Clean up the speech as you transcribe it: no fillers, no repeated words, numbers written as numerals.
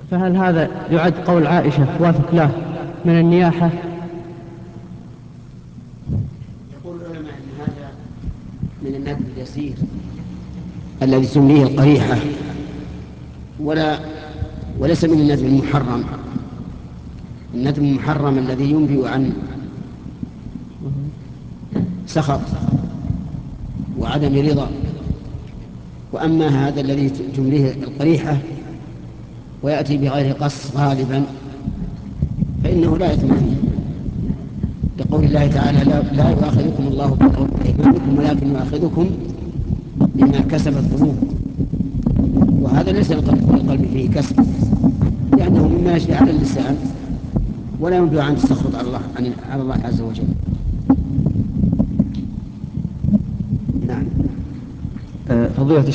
فهل هذا يعد قول عائشة وافق له من النياحة؟ يقول العلماء أن هذا من الندب اليسير الذي تمليه القريحة، وليس من الندب المحرم. الندب المحرم الذي ينبئ عن سخط وعدم رضا. وأما هذا الذي تمليه القريحة ويأتي بغير قص غالبا فإنه لا إثم فيه، لقول الله تعالى: لا يؤاخذكم الله باللغو في أيمانكم ولكن يؤاخذكم بما كسبت قلوبكم. وهذا ليس القلب فيه كسب، لأنه مما يجري على اللسان ولا ينبغي عن التسخط على الله عز وجل. نعم. فضيلة